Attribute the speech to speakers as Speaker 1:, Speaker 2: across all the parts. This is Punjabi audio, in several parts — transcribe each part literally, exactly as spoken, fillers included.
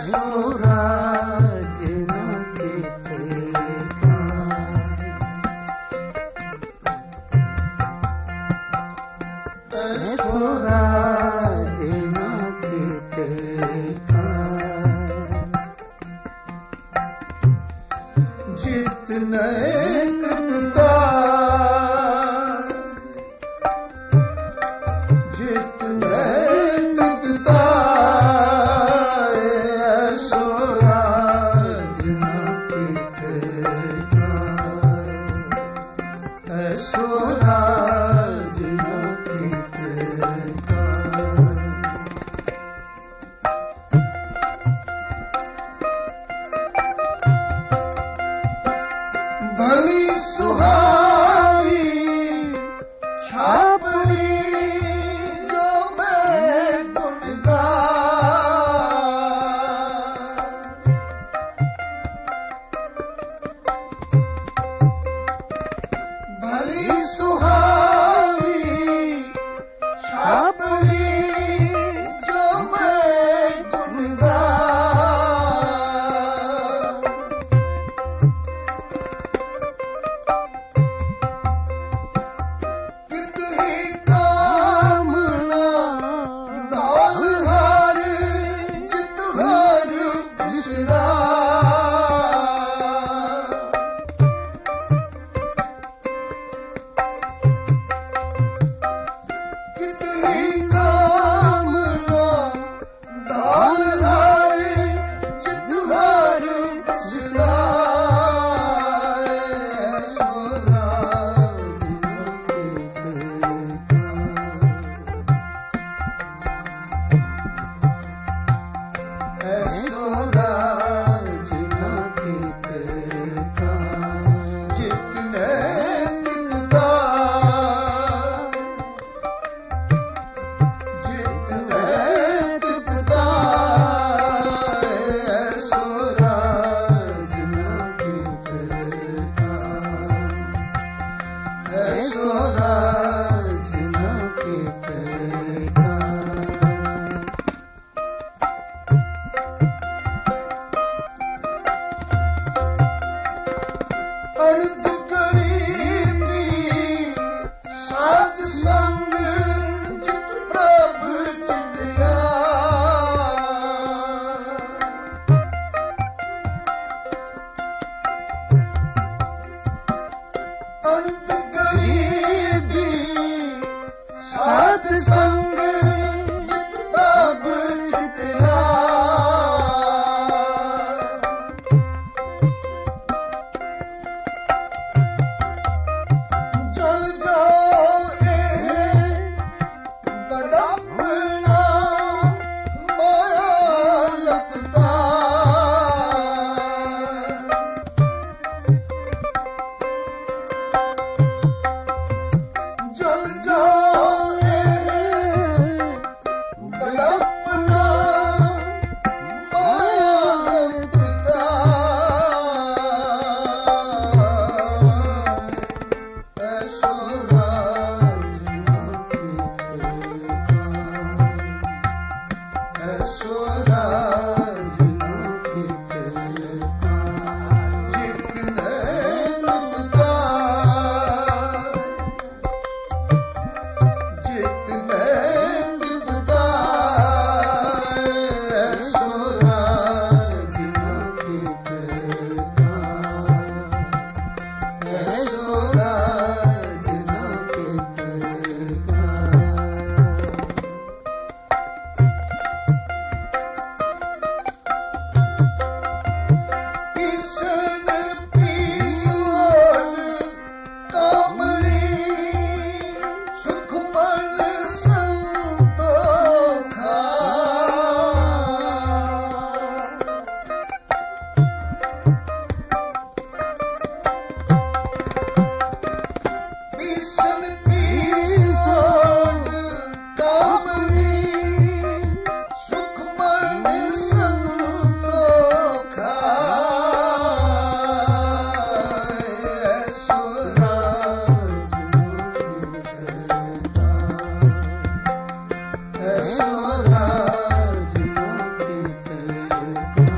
Speaker 1: ਐਸੋ ਰਾਜ ਨੂੰ ਕੀਤੇ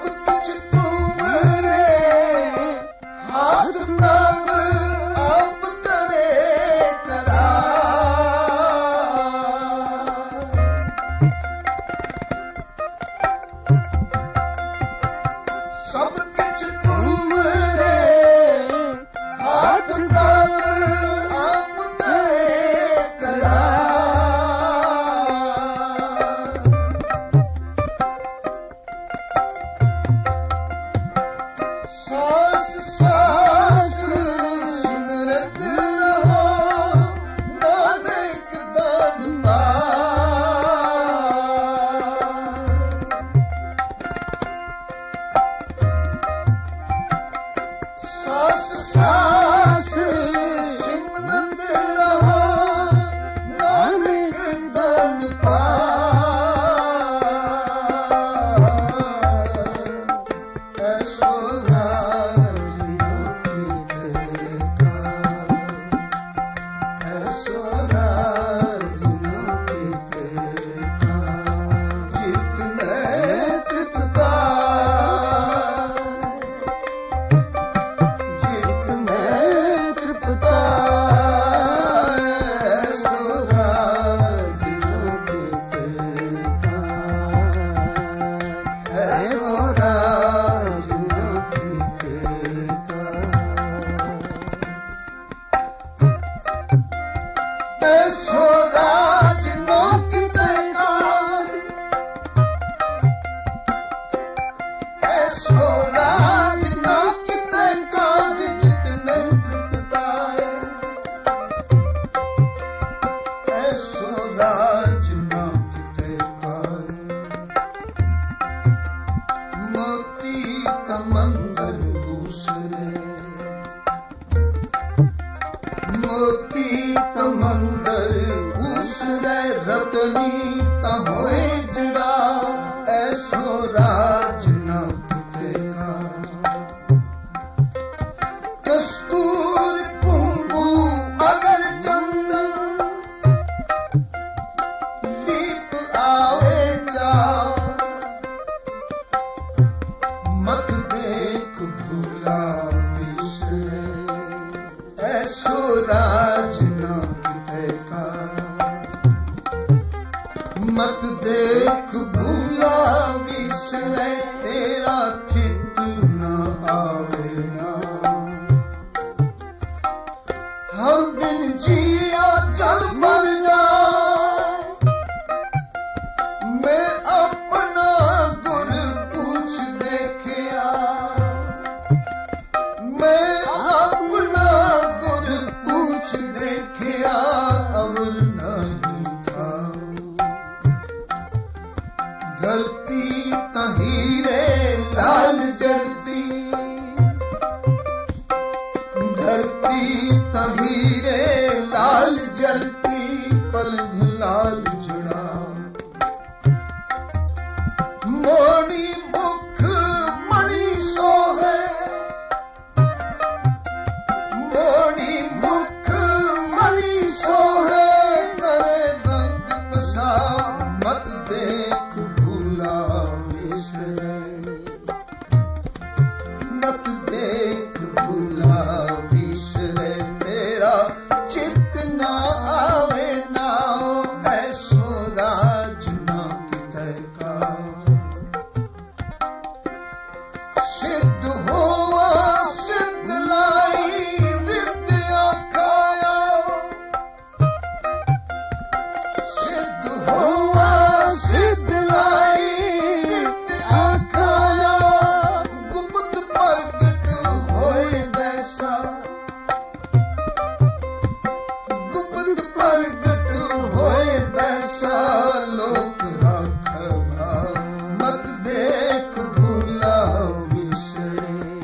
Speaker 1: मत देख भूला विसरे।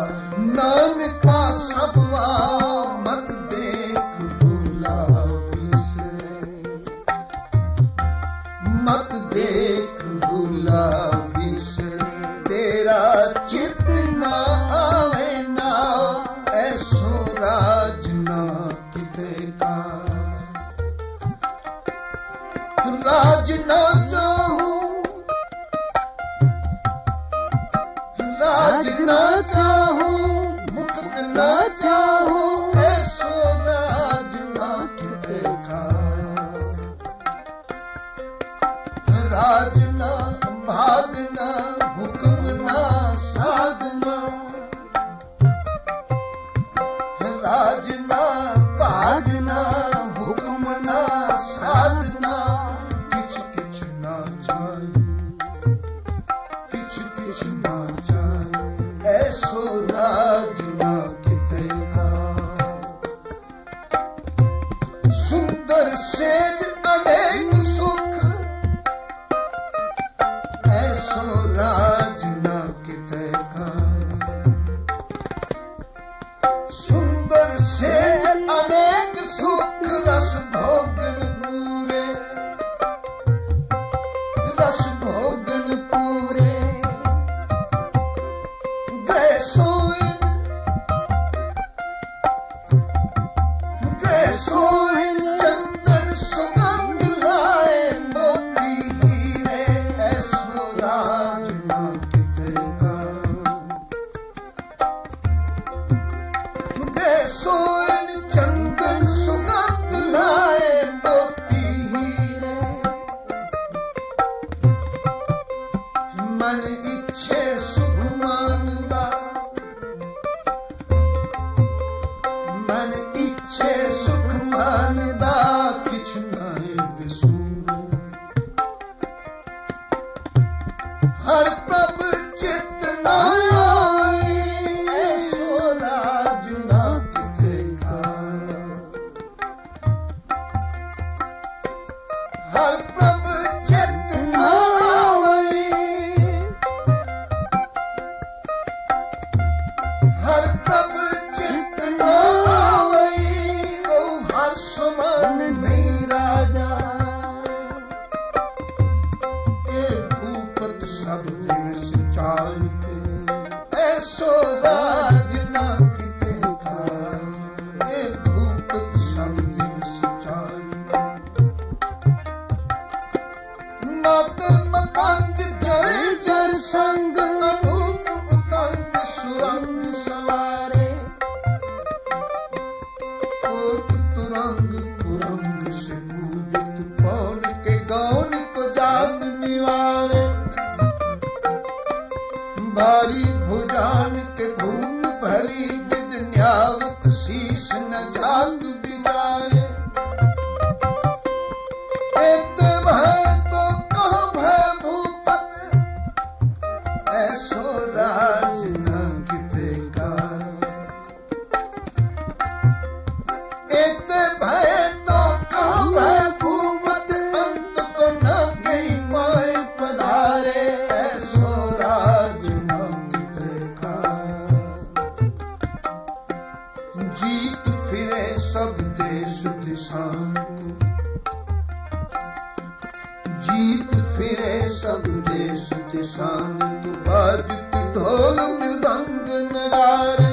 Speaker 1: नानका सबवा मत देख भूला विसरे, मत देख भूला विसरे, तेरा चित ना आवे ना ऐसो राज ना किते का, राज ना चाहूं, राज ना चाहूं, मुक्त ना चाहूं, ऐसो राज ना किते का, राज ना भागना, हुक्म ना साधना, राज ना भागना, हुक्म ना साधना, किछ किछ ना जाए, किछ किछ ना जाए, ऐसो राज ना किते का, सुंदर सेज अनेक सुख, ऐसो राज ना किते का, सुंदर सेज अनेक सुख, रस भोगन पूरे, रस भोगन पूरे, गए सोइन, गए सोइन, चंदन सुगंध लाए मोती हीरे, ऐसो राज ना किते का, गए सोइन, चंदन सुगंध लाए मोती हीरे, मन इच्छे सुख मानदा, मन इच्छे सुख मानदा, किछ नाए विसूर, हर प्रभ चित ना आवे, ऐसो राज ना किते का, हर प्रभ चित ना आवे, हर प्रभ चित ना आवे, ओ हर समान नहीं राजा, ए भूपत सब दिवस चाल के, ऐसो राज ना किते का, ए भूपत सब दिवस चाल के, मत मतंग जर जर संग, अनूप उतंग सुरंग सवारे, कोट तुरंग पुरंग से पूजित, पौन के गौन को जात निवारे, बारी भुजान के भूम भरी, विद न्यावत शीश न जात बिचारे, एत भय तो कह भय भूपत, ऐसो राज न किते का, एत भय तो कह भय भूपत, अंत को न गई पाए पधारे, ऐसो राज न किते का, जीत फिरे सब देश दिशान को, जीत फिरे सब देश दिशान को, बाजत ढोल मृदंग नगारे,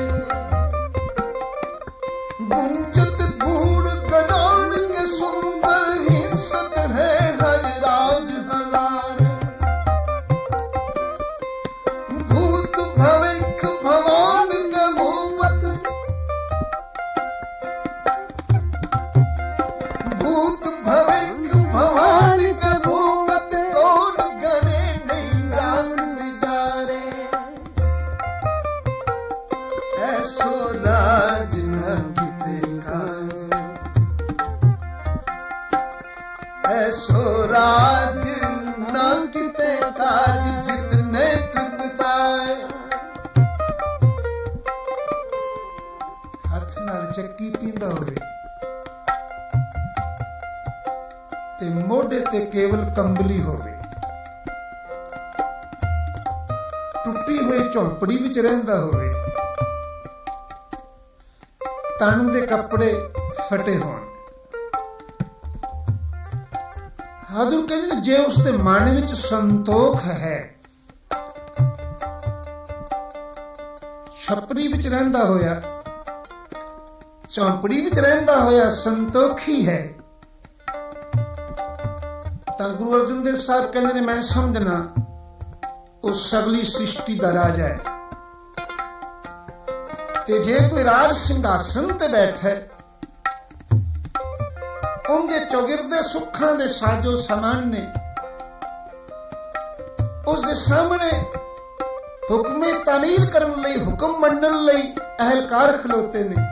Speaker 1: गुंजत गूढ़ गजान के सुंदर, हिंसत है हर राज हजारे, भूत भविक भवान के भूपत, भूत भविक भवान के भूपत, कौन गणे नहीं जान बिचारे, ऐसो राज न किते का, ऐसो राज न किते काज, जितने तृप्ताए, हथ नाल ਚੱਕੀ ਪੀਂਦਾ ਹੋਵੇ ਤੇ ਮੋਢੇ ਤੇ ਕੇਵਲ ਕੰਬਲੀ ਹੋਵੇ, ਟੁੱਟੀ ਹੋਈ ਝੌਂਪੜੀ ਵਿੱਚ ਰਹਿੰਦਾ ਹੋਵੇ ਤਨ ਦੇ ਕੱਪੜੇ ਫਟੇ ਹੋਣ। ਹਜ਼ੂਰ ਕਹਿੰਦੇ ਨੇ ਜੇ ਉਸਦੇ ਮਨ ਵਿੱਚ ਸੰਤੋਖ ਹੈ, ਛਪੜੀ ਵਿੱਚ ਰਹਿੰਦਾ ਹੋਇਆ, ਝੌਂਪੜੀ ਵਿੱਚ ਰਹਿੰਦਾ ਹੋਇਆ ਸੰਤੋਖੀ ਹੈ, ਤਾਂ ਗੁਰੂ ਅਰਜਨ ਦੇਵ ਸਾਹਿਬ ਕਹਿੰਦੇ ਨੇ ਮੈਂ ਸਮਝਣਾ ਉਹ ਸਗਲੀ ਸ੍ਰਿਸ਼ਟੀ ਦਾ ਰਾਜਾ ਹੈ। ਤੇ ਜੇ ਕੋਈ ਰਾਜ ਸਿੰਘਾਸਨ ਤੇ ਬੈਠਾ, ਉਹਦੇ ਚੌਗਿਰਦੇ ਸੁੱਖਾਂ ਦੇ ਸਾਜੋ ਸਮਾਨ ਨੇ, ਉਸਦੇ ਸਾਹਮਣੇ ਹੁਕਮੇ ਤਾਮੀਰ ਕਰਨ ਲਈ, ਹੁਕਮ ਮੰਨਣ ਲਈ ਅਹਿਲਕਾਰ ਖਲੋਤੇ ਨੇ।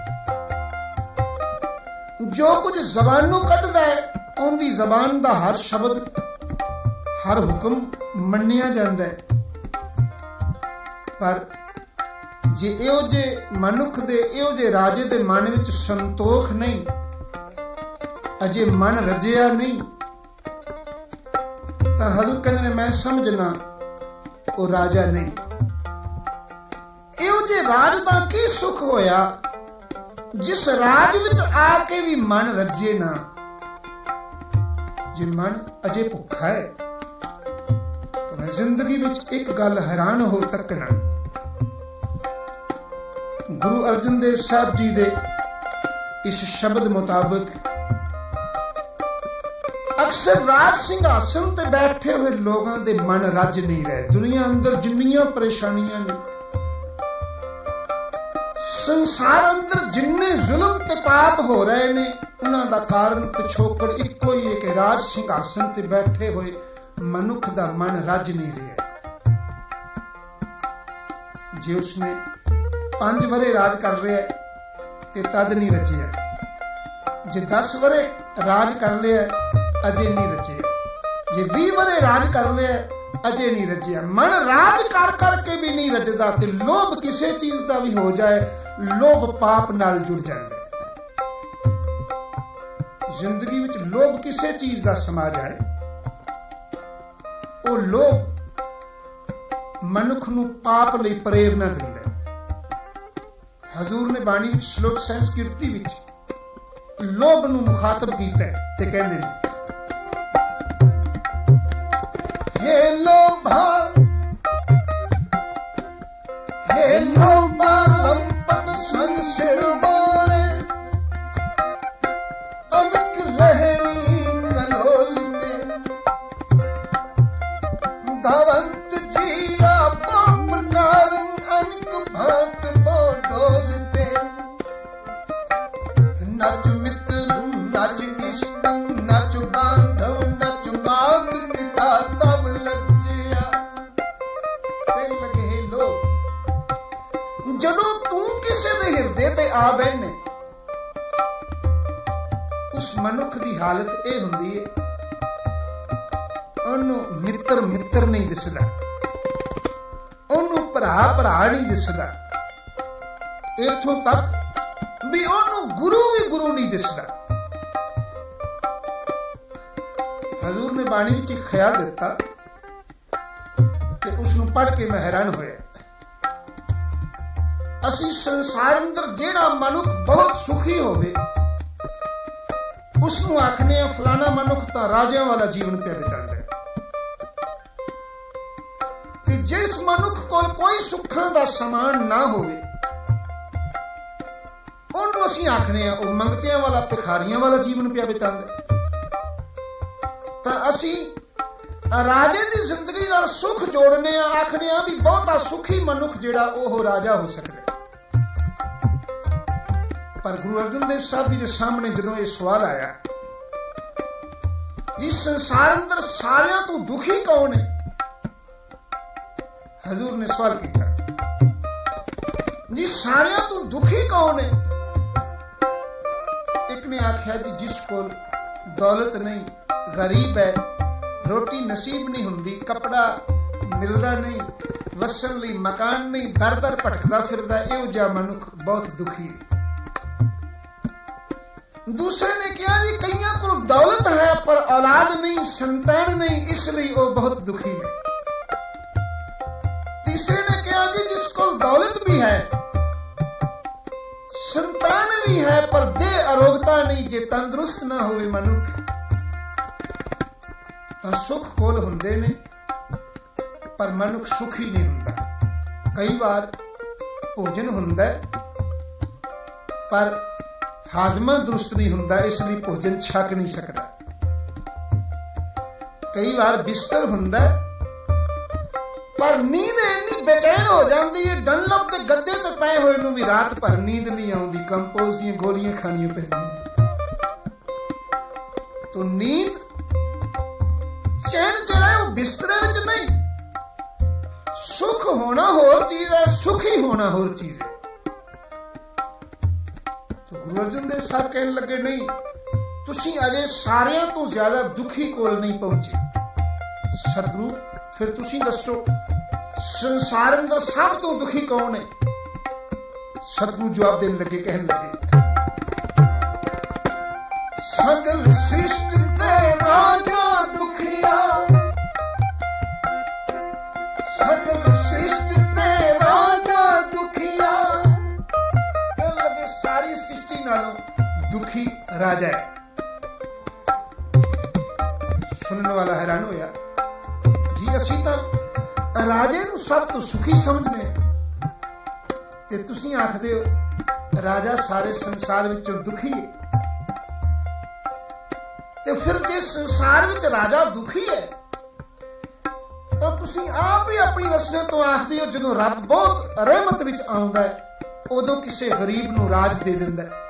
Speaker 1: ਜੋ ਕੁਝ ਜ਼ਬਾਨੋਂ ਕੱਢਦਾ ਹੈ, ਉਹਦੀ ਜ਼ਬਾਨ ਦਾ ਹਰ ਸ਼ਬਦ, ਹਰ ਹੁਕਮ ਮੰਨਿਆ ਜਾਂਦਾ ਹੈ। ਪਰ ਜੇ ਇਹੋ ਜਿਹੇ ਮਨੁੱਖ ਦੇ, ਇਹੋ ਜਿਹੇ ਰਾਜੇ ਦੇ ਮਨ ਵਿੱਚ ਸੰਤੋਖ ਨਹੀਂ, ਅਜੇ ਮਨ ਰਜਿਆ ਨਹੀਂ, ਤਾਂ ਹਜ਼ੂਰ ਕਹਿੰਦੇ ਨੇ ਮੈਂ ਸਮਝਣਾ ਉਹ ਰਾਜਾ ਨਹੀਂ। ਇਹੋ ਜਿਹੇ ਰਾਜ ਦਾ ਕੀ ਸੁੱਖ ਹੋਇਆ ਜਿਸ ਰਾਜ ਵਿੱਚ ਆ ਕੇ ਵੀ ਮਨ ਰੱਜੇ ਨਾ। ਜੇ ਮਨ ਅਜੇ ਭੁੱਖਾ ਹੈ ਤਾਂ ਮੈਂ ਜ਼ਿੰਦਗੀ ਵਿੱਚ ਇੱਕ ਗੱਲ ਹੈਰਾਨ ਹੋ ਤੱਕਣਾ, ਗੁਰੂ ਅਰਜਨ ਦੇਵ ਸਾਹਿਬ ਜੀ ਦੇ ਇਸ ਸ਼ਬਦ ਮੁਤਾਬਕ ਅਕਸਰ ਰਾਜ ਸਿੰਘਾਸਨ ਤੇ ਬੈਠੇ ਹੋਏ ਲੋਕਾਂ ਦੇ ਮਨ ਰੱਜ ਨਹੀਂ ਰਹੇ। ਦੁਨੀਆ ਅੰਦਰ ਜਿੰਨੀਆਂ ਪਰੇਸ਼ਾਨੀਆਂ ਨੇ, ਸੰਸਾਰ ਅੰਦਰ ਜਿੰਨੇ ਜ਼ੁਲਮ ਤੇ ਪਾਪ ਹੋ ਰਹੇ ਨੇ, ਉਹਨਾਂ ਦਾ ਕਾਰਨ ਪਿਛੋਕੜ ਇੱਕੋ ਹੀ ਹੈ ਕਿ ਰਾਜ ਸਿੰਘਾਸਨ ਤੇ ਬੈਠੇ ਹੋਏ ਮਨੁੱਖ ਦਾ ਮਨ ਰੱਜ ਨਹੀਂ ਰਿਹਾ। ਜੇ ਉਸਨੇ ਪੰਜ ਵਰੇ ਰਾਜ ਕਰ ਰਿਹਾ ਤੇ ਤਦ ਨਹੀਂ ਰਚਿਆ, ਜੇ ਦਸ ਵਰੇ ਰਾਜ ਕਰ ਲਿਆ ਅਜੇ ਨਹੀਂ ਰਚਿਆ, ਜੇ ਵੀਹ ਵਰੇ ਰਾਜ ਕਰ ਲਿਆ ਅਜੇ ਨਹੀਂ ਰਚਿਆ। ਮਨ ਰਾਜ ਕਰ ਕਰਕੇ ਵੀ ਨਹੀਂ ਰਚਦਾ। ਤੇ ਲੋਭ ਕਿਸੇ ਚੀਜ਼ ਦਾ ਵੀ ਹੋ ਜਾਏ, ਲੋਭ ਪਾਪ ਨਾਲ ਜੁੜ ਜਾਂਦਾ ਹੈ। ਜ਼ਿੰਦਗੀ ਵਿੱਚ ਲੋਭ ਕਿਸੇ ਚੀਜ਼ ਦਾ ਸਮਾ ਜਾਏ, ਉਹ ਲੋਭ ਮਨੁੱਖ ਨੂੰ ਪਾਪ ਲਈ ਪ੍ਰੇਰਨਾ ਦਿੰਦਾ ਹੈ। ਹਜ਼ੂਰ ਨੇ ਬਾਣੀ ਵਿੱਚ ਸ਼ਲੋਕ ਸੰਸਕ੍ਰਿਤੀ ਵਿੱਚ ਲੋਭ ਨੂੰ ਮੁਖਾਤਬ ਕੀਤਾ ਹੈ ਤੇ ਕਹਿੰਦੇ ਨੇ, ਹੇ ਲੋਭਾ, ਹੇ ਲੋਭਾ ਲੰਪਟ ਸੰਗ ਸਿਰ ਬੋਰੇ, ਅਮਿਕ ਲਹਿਰੀ ਕਲੋਲ ਤੇ, ਧਵੰਤ ਜੀਰਾ ਬਹੁ ਪ੍ਰਕਾਰ ਅਨਿਕ ਭਾਂਤ ਬੋ ਡੋਲ ਤੇ, ਨਚ ਮਿੱਤਰ ਨਚ ਇਸ਼ਕ ਨਚ ਬਾਂਧਵ ਨਚ ਮਾਤ ਪਿਤਾ ਤਬ ਲੱਜਿਆ। ਕਹਿ ਲਗੇ ਲੋ, ਜਦੋਂ ਤੂੰ ਕਿਸੇ ਦੇ ਹਿਰਦੇ ਤੇ ਆ ਬੈਠੇ, ਉਸ ਮਨੁੱਖ ਦੀ ਹਾਲਤ ਇਹ ਹੁੰਦੀ ਹੈ, ਉਹਨੂੰ ਮਿੱਤਰ ਮਿੱਤਰ ਨਹੀਂ ਦਿਸਦਾ, ਉਹਨੂੰ ਭਰਾ ਭਰਾ ਨਹੀਂ ਦਿਸਦਾ, ਇੱਥੋਂ ਤੱਕ ਵੀ ਉਹਨੂੰ ਗੁਰੂ ਵੀ ਗੁਰੂ ਨਹੀਂ ਦਿਸਦਾ। ਹਜ਼ੂਰ ਨੇ ਬਾਣੀ ਵਿੱਚ ਇੱਕ ਖਿਆਲ ਦਿੱਤਾ ਤੇ ਉਸ ਨੂੰ ਪੜ੍ਹ ਕੇ ਮੈਂ ਹੈਰਾਨ ਹੋਇਆ। ਅਸੀਂ ਸੰਸਾਰ ਅੰਦਰ ਜਿਹੜਾ ਮਨੁੱਖ ਬਹੁਤ ਸੁਖੀ ਹੋਵੇ, ਉਸ ਨੂੰ ਆਖਨੇ ਆ ਫਲਾਣਾ ਮਨੁੱਖ ਤਾਂ ਰਾਜਿਆਂ ਵਾਲਾ ਜੀਵਨ ਪਿਆ ਬਿਤਾਉਂਦਾ ਹੈ। ਤੇ ਜਿਸ ਮਨੁੱਖ ਕੋਲ ਕੋਈ ਸੁੱਖਾਂ ਦਾ ਸਮਾਨ ਨਾ ਹੋਵੇ, ਉਹਨੂੰ ਅਸੀਂ ਆਖਨੇ ਆ ਉਹ ਮੰਗਤਿਆਂ ਵਾਲਾ, ਭਿਖਾਰੀਆਂ ਵਾਲਾ ਜੀਵਨ ਪਿਆ ਬਿਤਾਉਂਦਾ। ਤਾਂ ਅਸੀਂ ਰਾਜੇ ਦੀ ਜ਼ਿੰਦਗੀ ਨਾਲ ਸੁੱਖ ਜੋੜਨੇ ਆ, ਆਖਨੇ ਆ ਵੀ ਬਹੁਤਾ ਸੁਖੀ ਮਨੁੱਖ ਜਿਹੜਾ ਉਹ ਰਾਜਾ ਹੋ ਸਕਦਾ। ਪਰ ਗੁਰੂ ਅਰਜਨ ਦੇਵ ਸਾਹਿਬ ਜੀ ਦੇ ਸਾਹਮਣੇ ਜਦੋਂ ਇਹ ਸਵਾਲ ਆਇਆ, ਜਿਸ ਸੰਸਾਰ ਅੰਦਰ ਸਾਰਿਆਂ ਤੋਂ ਦੁਖੀ ਕੌਣ ਹੈ, ਹਜ਼ੂਰ ਨੇ ਸਵਾਲ ਕੀਤਾ ਜੀ ਸਾਰਿਆਂ ਤੋਂ ਦੁਖੀ ਕੌਣ ਹੈ? ਇੱਕ ਨੇ ਆਖਿਆ ਜੀ ਜਿਸ ਕੋਲ ਦੌਲਤ ਨਹੀਂ, ਗਰੀਬ ਹੈ, ਰੋਟੀ ਨਸੀਬ ਨਹੀਂ ਹੁੰਦੀ, ਕੱਪੜਾ ਮਿਲਦਾ ਨਹੀਂ, ਵਸਣ ਲਈ ਮਕਾਨ ਨਹੀਂ, ਦਰ ਦਰ ਭਟਕਦਾ ਫਿਰਦਾ, ਇਹੋ ਜਿਹਾ ਮਨੁੱਖ ਬਹੁਤ ਦੁਖੀ ਹੈ। ਦੂਸਰੇ ਨੇ ਕਿਹਾ ਜੀ ਕਈਆਂ ਕੋਲ ਦੌਲਤ ਹੈ ਪਰ ਔਲਾਦ ਨਹੀਂ, ਸੰਤਾਨ ਨਹੀਂ, ਇਸ ਲਈ ਉਹ ਬਹੁਤ ਦੁਖੀ ਹੈ। ਤੀਸਰੇ ਨੇ ਕਿਹਾ ਜੀ ਜਿਸ ਕੋਲ ਦੌਲਤ ਵੀ ਹੈ, ਸੰਤਾਨ ਵੀ ਹੈ ਪਰ ਦੇਹ ਅਰੋਗਤਾ ਨਹੀਂ। ਜੇ ਤੰਦਰੁਸਤ ਨਾ ਹੋਵੇ ਮਨੁੱਖ ਤਾਂ ਸੁੱਖ ਕੋਲ ਹੁੰਦੇ ਨੇ ਪਰ ਮਨੁੱਖ ਸੁਖੀ ਨਹੀਂ ਹੁੰਦਾ। ਕਈ ਵਾਰ ਭੋਜਨ ਹੁੰਦਾ ਪਰ ਹਾਜ਼ਮਾ ਦਰੁਸਤ ਨਹੀਂ ਹੁੰਦਾ, ਇਸ ਲਈ ਭੋਜਨ ਛਕ ਨਹੀਂ ਸਕਦਾ। ਕਈ ਵਾਰ ਬਿਸਤਰ ਹੁੰਦਾ ਪਰ ਨੀਂਦ ਇੰਨੀ ਬੇਚੈਨ ਹੋ ਜਾਂਦੀ ਹੈ, ਡਨਲਪ ਦੇ ਗੱਦੇ ਤੇ ਪਏ ਹੋਏ ਨੂੰ ਵੀ ਰਾਤ ਭਰ ਨੀਂਦ ਨਹੀਂ ਆਉਂਦੀ, ਕੰਪੋਜ਼ ਦੀਆਂ ਗੋਲੀਆਂ ਖਾਣੀਆਂ ਪੈਂਦੀਆਂ। ਤੋ ਨੀਂਦ ਚੈਨ ਜਿਹੜਾ ਉਹ ਬਿਸਤਰੇ ਵਿੱਚ ਨਹੀਂ। ਸੁੱਖ ਹੋਣਾ ਹੋਰ ਚੀਜ਼ ਹੈ, ਸੁਖੀ ਹੋਣਾ ਹੋਰ ਚੀਜ਼ ਹੈ। ਗੁਰੂ ਅਰਜਨ ਦੇਵ ਸਾਹਿਬ ਕਹਿਣ ਲੱਗੇ, ਨਹੀਂ, ਤੁਸੀਂ ਅਜੇ ਸਾਰਿਆਂ ਤੋਂ ਜ਼ਿਆਦਾ ਦੁਖੀ ਕੋਲ ਨਹੀਂ ਪਹੁੰਚੇ। ਸਤਿਗੁਰੂ ਫਿਰ ਤੁਸੀਂ ਦੱਸੋ ਸੰਸਾਰ ਦਾ ਸਭ ਤੋਂ ਦੁਖੀ ਕੌਣ ਹੈ? ਸਤਿਗੁਰੂ ਜਵਾਬ ਦੇਣ ਲੱਗੇ, ਕਹਿਣ ਲੱਗੇ, ਸਗਲ ਸ੍ਰਿਸ਼ਟ ਤੇ ਰਾਜਾ ਦੁਖੀਆ, ਸਗਲ ਸ੍ਰਿਸ਼ਟ ਤੇ ਰਾਜਾ ਦੁਖੀਆ। ਕਹਿਣ ਲੱਗੇ ਸਾਰੀ ਸ੍ਰਿਸ਼ਟੀ ਨਾਲੋਂ ਦੁਖੀ ਰਾਜਾ ਹੈ। ਸੁਣਨ ਵਾਲਾ ਹੈਰਾਨ ਹੋਇਆ, ਜੀ ਅਸੀਂ ਤਾਂ ਰਾਜੇ ਨੂੰ ਸਭ ਤੋਂ ਸੁਖੀ ਸਮਝਦੇ ਤੇ ਤੁਸੀਂ ਆਖਦੇ ਹੋ ਰਾਜਾ ਸਾਰੇ ਸੰਸਾਰ ਵਿੱਚੋਂ ਦੁਖੀ ਹੈ। ਤੇ ਫਿਰ ਜੇ ਸੰਸਾਰ ਵਿੱਚ ਰਾਜਾ ਦੁਖੀ ਹੈ ਤਾਂ ਤੁਸੀਂ ਆਪ ਹੀ ਆਪਣੀ ਰਸਨੇ ਤੋਂ ਆਖਦੇ ਹੋ ਜਦੋਂ ਰੱਬ ਬਹੁਤ ਰਹਿਮਤ ਵਿੱਚ ਆਉਂਦਾ ਹੈ ਉਦੋਂ ਕਿਸੇ ਗਰੀਬ ਨੂੰ ਰਾਜ ਦੇ ਦਿੰਦਾ ਹੈ।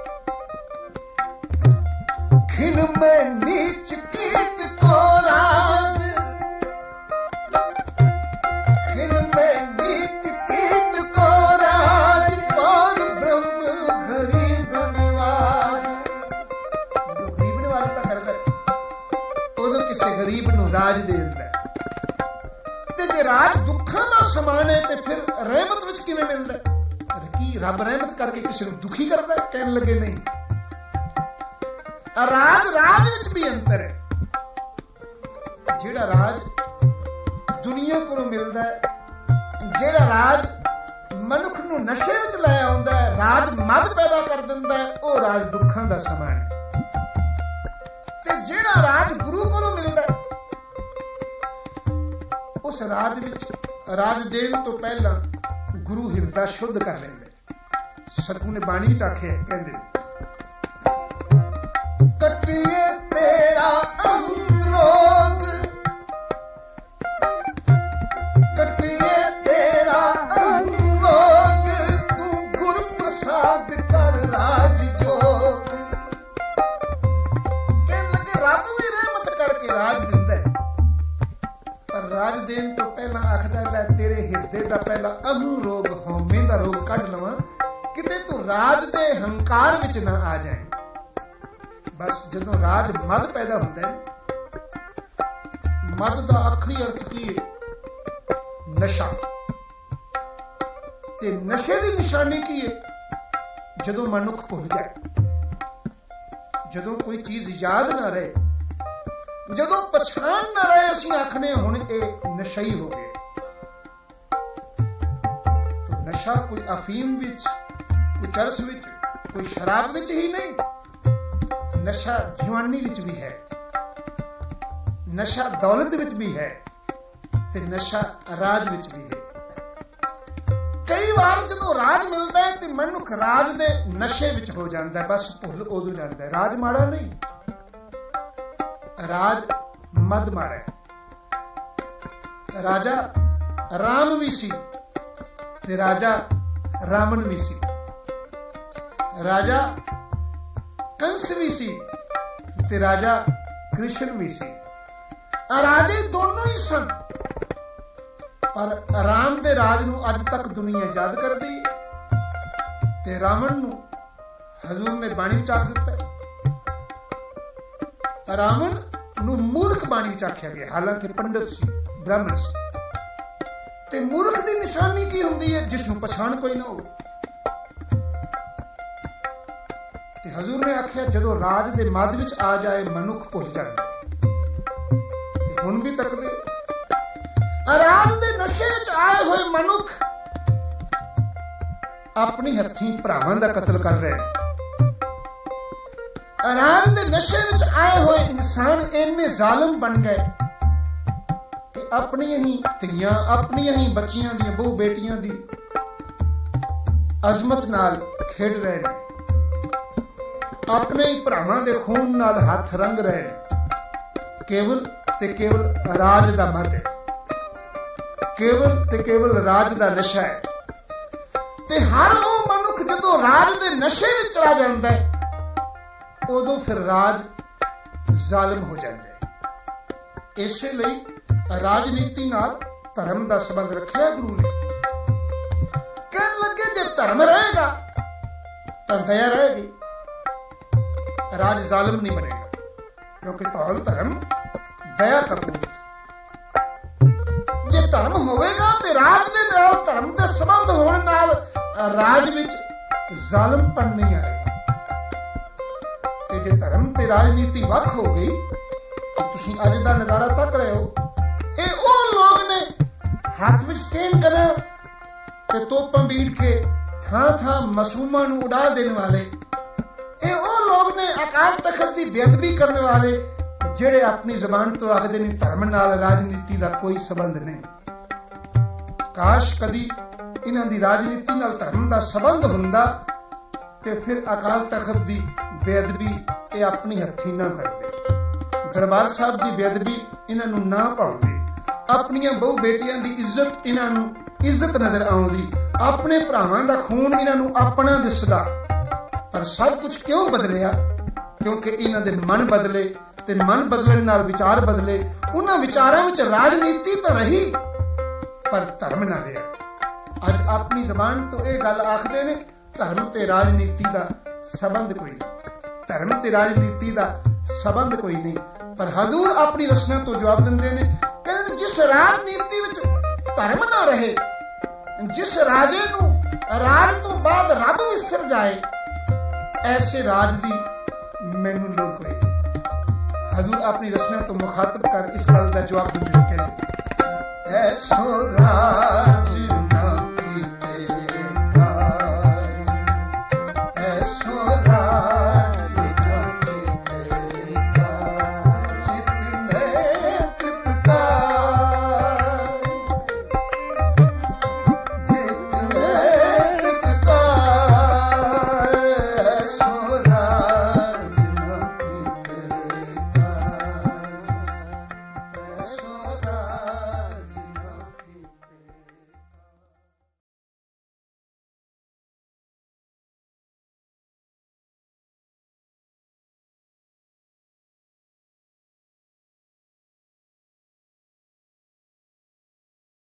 Speaker 1: ਖਿਨ ਮੈਂ ਨੀਚ ਕੀਤ ਕੋ ਰਾਜ, ਖਿਨ ਮੈਂ ਨੀਚ ਕੀਤ ਕੋ ਰਾਜ, ਪਰ ਬ੍ਰਹਮ ਗਰੀਬ ਨਿਵਾਜ। ਜਦੋਂ ਗਰੀਬ ਨਿਵਾਜ ਤਾਂ ਕਰਦਾ ਉਦੋਂ ਕਿਸੇ ਗਰੀਬ ਨੂੰ ਰਾਜ ਦੇ ਦਿੰਦਾ। ਤੇ ਜੇ ਰਾਜ ਦੁੱਖਾਂ ਦਾ ਸਮਾਨ ਹੈ ਤੇ ਫਿਰ ਰਹਿਮਤ ਵਿੱਚ ਕਿਵੇਂ ਮਿਲਦਾ? ਕੀ ਰੱਬ ਰਹਿਮਤ ਕਰਕੇ ਕਿਸੇ ਨੂੰ ਦੁਖੀ ਕਰਦਾ? ਕਹਿਣ ਲੱਗੇ ਨਹੀਂ, ਰਾਜ ਰਾਜ ਵਿੱਚ ਵੀ ਅੰਤਰ ਹੈ। ਜਿਹੜਾ ਰਾਜ ਦੁਨੀਆ ਕੋਲੋਂ ਮਿਲਦਾ ਹੈ, ਜਿਹੜਾ ਰਾਜ ਮਨੁੱਖ ਨੂੰ ਨਸ਼ੇ ਵਿੱਚ ਲੈ ਆਉਂਦਾ ਹੈ, ਰਾਜ ਮਦ ਪੈਦਾ ਕਰ ਦਿੰਦਾ ਹੈ, ਉਹ ਰਾਜ ਦੁੱਖਾਂ ਦਾ ਸਮਾਨ ਹੈ। ਤੇ ਜਿਹੜਾ ਰਾਜ ਗੁਰੂ ਕੋਲੋਂ ਮਿਲਦਾ ਹੈ, ਉਸ ਰਾਜ ਵਿੱਚ ਰਾਜ ਦੇਣ ਤੋਂ ਪਹਿਲਾਂ ਗੁਰੂ ਹਿਰਦਾ ਸ਼ੁੱਧ ਕਰ ਲੈਂਦੇ। ਸਤਿਗੁਰੂ ਨੇ ਬਾਣੀ ਵਿੱਚ ਆਖਿਆ, ਕਹਿੰਦੇ ਕੱਟਿਏ ਤੇਰਾ ਅੰਗਰੋਗ, ਕੱਟਿਏ ਤੇਰਾ ਅੰਗਰੋਗ, ਤੂੰ ਗੁਰ ਪ੍ਰਸਾਦ ਕਰ ਰਾਜ ਜੋਗ। ਕਹਿਣ ਲੱਗੇ ਰੱਬ ਵੀ ਰਹਿਮਤ ਕਰਕੇ ਰਾਜ ਦਿੰਦਾ ਹੈ ਪਰ ਰਾਜ ਦੇਣ ਤੋਂ ਪਹਿਲਾਂ ਆਖਦਾ ਲੈ ਤੇਰੇ ਹਿਰਦੇ ਦਾ ਪਹਿਲਾਂ ਅਹੰ ਰੋਗ, ਹਉਮੈ ਦਾ ਰੋਗ ਕੱਢ ਲਵਾਂ, ਕਿਤੇ ਤੂੰ ਰਾਜ ਦੇ ਹੰਕਾਰ ਵਿੱਚ ਨਾ ਆ ਜਾਏ। ਬਸ ਜਦੋਂ ਰਾਜ ਮਦ ਪੈਦਾ ਹੁੰਦਾ ਹੈ, ਮਦ ਦਾ ਆਖਰੀ ਅਰਥ ਕੀ ਹੈ? ਨਸ਼ਾ। ਤੇ ਨਸ਼ੇ ਦੀ ਨਿਸ਼ਾਨੀ ਕੀ ਹੈ? ਜਦੋਂ ਮਨੁੱਖ ਭੁੱਲ ਜਾਏ, ਜਦੋਂ ਕੋਈ ਚੀਜ਼ ਯਾਦ ਨਾ ਰਹੇ, ਜਦੋਂ ਪਛਾਣ ਨਾ ਰਹੇ, ਅਸੀਂ ਆਖਨੇ ਹੁਣ ਇਹ ਨਸ਼ਈ ਹੋ ਗਿਆ। ਨਸ਼ਾ ਕੋਈ ਅਫੀਮ ਵਿੱਚ, ਕੋਈ ਚਰਸ ਵਿੱਚ, ਕੋਈ ਸ਼ਰਾਬ ਵਿੱਚ ਹੀ ਨਹੀਂ, ਨਸ਼ਾ ਜਵਾਨੀ ਵਿੱਚ ਵੀ ਹੈ, ਨਸ਼ਾ ਦੌਲਤ ਵਿੱਚ ਵੀ ਹੈ ਤੇ ਨਸ਼ਾ ਰਾਜ ਵਿੱਚ ਵੀ ਹੈ। ਕਈ ਵਾਰ ਜਦੋਂ ਰਾਜ ਮਿਲਦਾ ਹੈ ਤੇ ਮਨੁੱਖ ਰਾਜ ਦੇ ਨਸ਼ੇ ਵਿੱਚ ਹੋ ਜਾਂਦਾ ਹੈ, ਬਸ ਭੁੱਲ ਉਦੋਂ ਜਾਂਦਾ ਹੈ। ਰਾਜ ਮਾੜਾ ਨਹੀਂ, ਰਾਜ ਮਦ ਮਾੜਾ ਹੈ। ਰਾਜਾ ਰਾਮ ਵੀ ਸੀ ਤੇ ਰਾਜਾ ਰਾਵਣ ਵੀ ਸੀ, ਰਾਜਾ ਕੰਸ ਵੀ ਸੀ ਤੇ ਰਾਜਾ ਕ੍ਰਿਸ਼ਨ ਵੀ ਸੀ। ਰਾਜੇ ਦੋਨੋਂ ਹੀ ਸਨ ਪਰ ਰਾਮ ਦੇ ਰਾਜ ਨੂੰ ਅੱਜ ਤੱਕ ਦੁਨੀਆ ਯਾਦ ਕਰਦੀ ਤੇ ਰਾਵਣ ਨੂੰ ਹਜ਼ੂਰ ਨੇ ਬਾਣੀ ਵਿੱਚ ਆਖ ਦਿੱਤਾ। ਰਾਵਣ ਨੂੰ ਮੂਰਖ ਬਾਣੀ ਵਿੱਚ ਆਖਿਆ ਗਿਆ, ਹਾਲਾਂਕਿ ਪੰਡਤ ਸੀ, ਬ੍ਰਾਹਮਣ ਸੀ। ਤੇ ਮੂਰਖ ਦੀ ਨਿਸ਼ਾਨੀ ਕੀ ਹੁੰਦੀ ਹੈ? ਜਿਸ ਨੂੰ ਪਛਾਣ ਕੋਈ ਨਾ ਹੋਵੇ। ਤੇ ਹਜ਼ੂਰ ਨੇ ਆਖਿਆ ਜਦੋਂ ਰਾਜ ਦੇ ਮੱਧ ਵਿੱਚ ਆ ਜਾਏ ਮਨੁੱਖ ਭੁੱਲ ਜਾਂਦਾ। ਤੇ ਹੁਣ ਵੀ ਤੱਕਦੇ ਰਾਜ ਦੇ ਨਸ਼ੇ ਵਿੱਚ ਆਏ ਹੋਏ ਮਨੁੱਖ ਆਪਣੀ ਹੱਥੀਂ ਭਰਾਵਾਂ ਦਾ ਕਤਲ ਕਰ ਰਹੇ। ਰਾਜ ਦੇ ਨਸ਼ੇ ਵਿੱਚ ਆਏ ਹੋਏ ਇਨਸਾਨ ਇੰਨੇ ਜ਼ਾਲਮ ਬਣ ਗਏ ਕਿ ਆਪਣੀਆਂ ਹੀ ਧੀਆਂ, ਆਪਣੀਆਂ ਹੀ ਬੱਚੀਆਂ ਦੀਆਂ, ਬਹੁ ਬੇਟੀਆਂ ਦੀ ਅਜ਼ਮਤ ਨਾਲ ਖੇਡ ਰਹੇ ਨੇ, ਆਪਣੇ ਹੀ ਭਰਾਵਾਂ ਦੇ ਖੂਨ ਨਾਲ ਹੱਥ ਰੰਗ ਰਹੇ ਨੇ। ਕੇਵਲ ਤੇ ਕੇਵਲ ਰਾਜ ਦਾ ਮਦ ਹੈ, ਕੇਵਲ ਤੇ ਕੇਵਲ ਰਾਜ ਦਾ ਨਸ਼ਾ ਹੈ। ਤੇ ਹਰ ਉਹ ਮਨੁੱਖ ਜਦੋਂ ਰਾਜ ਦੇ ਨਸ਼ੇ ਵਿੱਚ ਚਲਾ ਜਾਂਦਾ ਹੈ, ਉਦੋਂ ਫਿਰ ਰਾਜ ਜ਼ਾਲਮ ਹੋ ਜਾਂਦਾ ਹੈ। ਇਸੇ ਲਈ ਰਾਜਨੀਤੀ ਨਾਲ ਧਰਮ ਦਾ ਸੰਬੰਧ ਰੱਖਿਆ ਗੁਰੂ ਨੇ। ਕਹਿਣ ਲੱਗੇ ਜੇ ਧਰਮ ਰਹੇਗਾ ਤਾਂ ਦਇਆ ਰਹੇਗੀ, ਰਾਜ ਜ਼ਾਲਮ ਨਹੀਂ ਬਣੇਗਾ, ਕਿਉਂਕਿ ਧੌਲ ਧਰਮ ਦਇਆ ਕਰੂਗਾ। ਜੇ ਧਰਮ ਹੋਵੇਗਾ ਤੇ ਰਾਜ ਦੇ ਨਾਲ ਧਰਮ ਦੇ ਸੰਬੰਧ ਹੋਣ ਨਾਲ ਰਾਜ ਵਿੱਚ ਜ਼ਾਲਮਪਣ ਨਹੀਂ ਆਏਗਾ। ਤੇ ਜੇ ਧਰਮ ਤੇ ਰਾਜਨੀਤੀ ਵੱਖ ਹੋ ਗਈ, ਤੁਸੀਂ ਅੱਜ ਦਾ ਨਜ਼ਾਰਾ ਤੱਕ ਰਹੇ ਹੋ, ਇਹ ਉਹ ਲੋਕ ਨੇ ਹੱਥ ਵਿੱਚ ਸਟੇਨ ਕਰਾਂ ਤੇ ਤੋਪਾਂ ਬੀੜ ਕੇ ਥਾਂ ਥਾਂ ਮਾਸੂਮਾਂ ਨੂੰ ਉਡਾ ਦੇਣ ਵਾਲੇ, ਇਹ ਉਹ ਲੋਕ ਨੇ ਅਕਾਲ ਤਖਤ ਦੀ ਬੇਅਦਬੀ ਕਰਨ ਵਾਲੇ, ਜਿਹੜੇ ਆਪਣੀ ਜ਼ਬਾਨ ਤੋਂ ਆਖਦੇ ਨੇ ਧਰਮ ਨਾਲ ਰਾਜਨੀਤੀ ਦਾ ਕੋਈ ਸੰਬੰਧ ਨਹੀਂ। ਕਾਸ਼ ਕਦੀ ਇਹਨਾਂ ਦੀ ਰਾਜਨੀਤੀ ਨਾਲ ਧਰਮ ਦਾ ਸੰਬੰਧ ਹੁੰਦਾ ਤੇ ਫਿਰ ਅਕਾਲ ਤਖਤ ਦੀ ਬੇਅਦਬੀ ਇਹ ਆਪਣੀ ਹੱਥੀਂ ਨਾ ਕਰਦੇ, ਦਰਬਾਰ ਸਾਹਿਬ ਦੀ ਬੇਅਦਬੀ ਇਹਨਾਂ ਨੂੰ ਨਾ ਪਾਉਂਦੇ, ਆਪਣੀਆਂ ਬਹੁ ਬੇਟੀਆਂ ਦੀ ਇੱਜ਼ਤ ਇਹਨਾਂ ਨੂੰ ਇੱਜ਼ਤ ਨਜ਼ਰ ਆਉਂਦੀ, ਆਪਣੇ ਭਰਾਵਾਂ ਦਾ ਖੂਨ ਇਹਨਾਂ ਨੂੰ ਆਪਣਾ ਦਿਸਦਾ। ਪਰ ਸਭ ਕੁਝ ਕਿਉਂ ਬਦਲਿਆ? ਕਿਉਂਕਿ ਇਹਨਾਂ ਦੇ ਮਨ ਬਦਲੇ, ਤੇ ਮਨ ਬਦਲਣ ਨਾਲ ਵਿਚਾਰ ਬਦਲੇ। ਉਹਨਾਂ ਵਿਚਾਰਾਂ ਵਿੱਚ ਰਾਜਨੀਤੀ ਤਾਂ ਰਹੀ ਪਰ ਧਰਮ ਨਾ ਰਿਹਾ। ਅੱਜ ਆਪਣੀ ਜ਼ਬਾਨ ਤੋਂ ਇਹ ਗੱਲ ਆਖਦੇ ਨੇ, ਧਰਮ ਤੇ ਰਾਜਨੀਤੀ ਦਾ ਸੰਬੰਧ ਕੋਈ ਨਹੀਂ, ਧਰਮ ਤੇ ਰਾਜਨੀਤੀ ਦਾ ਸੰਬੰਧ ਕੋਈ ਨਹੀਂ। ਪਰ ਹਜ਼ੂਰ ਆਪਣੀ ਰਚਨਾ ਤੋਂ ਜਵਾਬ ਦਿੰਦੇ ਨੇ, ਕਹਿੰਦੇ ਜਿਸ ਰਾਜਨੀਤੀ ਵਿੱਚ ਧਰਮ ਨਾ ਰਹੇ, ਜਿਸ ਰਾਜੇ ਨੂੰ ਰਾਜ ਤੋਂ ਬਾਅਦ ਰੱਬ ਵਿਸਰ ਜਾਏ, ਐਸੇ ਰਾਜ ਦੀ ਮੈਨੂੰ ਲੋੜ ਕੋਈ ਨਹੀਂ। ਹਜ਼ੂਰ ਆਪਣੀ ਰਚਨਾ ਤੋਂ ਮੁਖਾਤਬ ਕਰ ਇਸ ਗੱਲ ਦਾ ਜਵਾਬ ਦਿੰਦੇ ਨੇ, ਕਹਿੰਦੇ ਐਸੋ ਰਾਜ